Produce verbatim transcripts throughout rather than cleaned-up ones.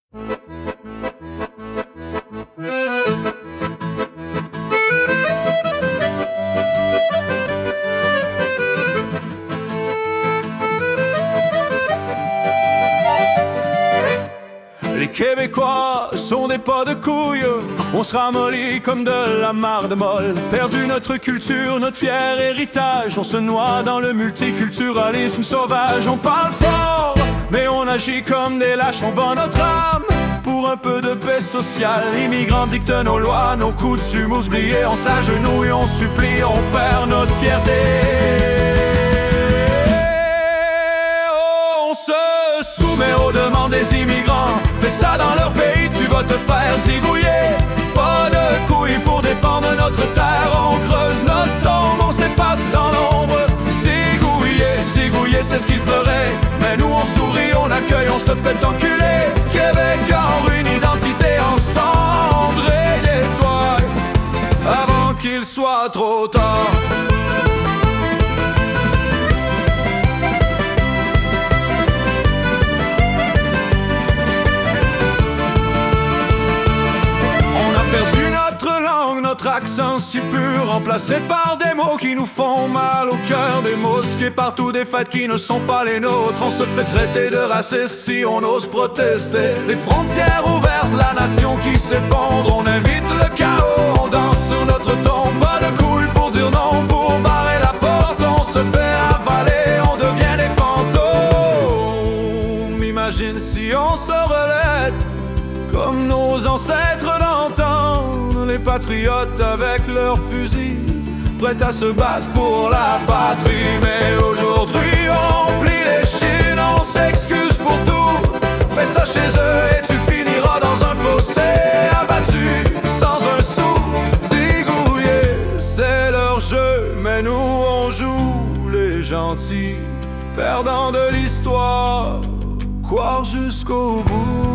Les Québécois sont des pas de couilles, on se ramollit comme de la marde molle. Perdu notre culture, notre fier héritage, on se noie dans le multiculturalisme sauvage. On parle fort, mais on agit comme des lâches, on vend notre âme pour un peu de paix sociale. Immigrants dictent nos lois, nos coutumes oubliées, on s'agenouille, on supplie, on perd notre fierté. Oh, on se soumet aux demandes des immigrants. Fais ça dans leur pays, tu vas te faire zigouiller. Pas de couilles pour défendre notre terre. On creuse notre tombe, on s'efface dans l'ombre. Zigouiller, zigouiller, c'est ce qu'ils feraient. Mais nous on sourit, on accueille, on se fait enculer. Québec en une identité ensemble et d'étoiles avant qu'il soit trop tard. Notre accent si pur, remplacé par des mots qui nous font mal au cœur. Des mosquées partout, des fêtes qui ne sont pas les nôtres. On se fait traiter de raciste si on ose protester. Les frontières ouvertes, la nation qui s'effondre. On invite le chaos, on danse sur notre tombe. Pas de couilles pour dire non, pour barrer la porte. On se fait avaler, on devient des fantômes. Imagine si on se relève comme nos ancêtres d'antan. Les patriotes avec leurs fusils, prêts à se battre pour la patrie. Mais aujourd'hui on plie les chines, on s'excuse pour tout. Fais ça chez eux et tu finiras dans un fossé, abattu sans un sou. Zigouiller, c'est leur jeu, mais nous on joue les gentils, perdants de l'histoire, croire jusqu'au bout.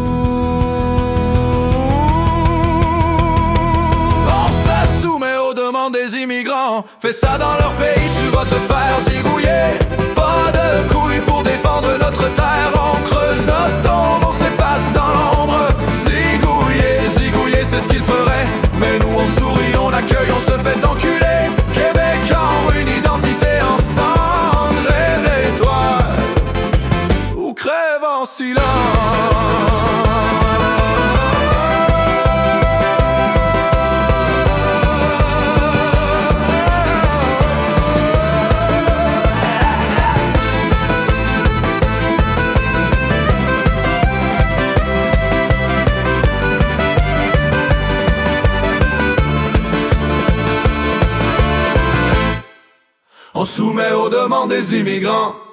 Des immigrants, fais ça dans leur pays, tu vas te faire zigouiller. Pas de couilles pour défendre notre terre, on creuse notre tombe, on s'efface dans l'ombre. Zigouiller, zigouiller, c'est ce qu'ils feraient. Mais nous on sourit, on accueille, on se fait enculer. Québec en une identité ensemble, rêve l'étoile ou crève en silence. On soumet aux demandes des immigrants.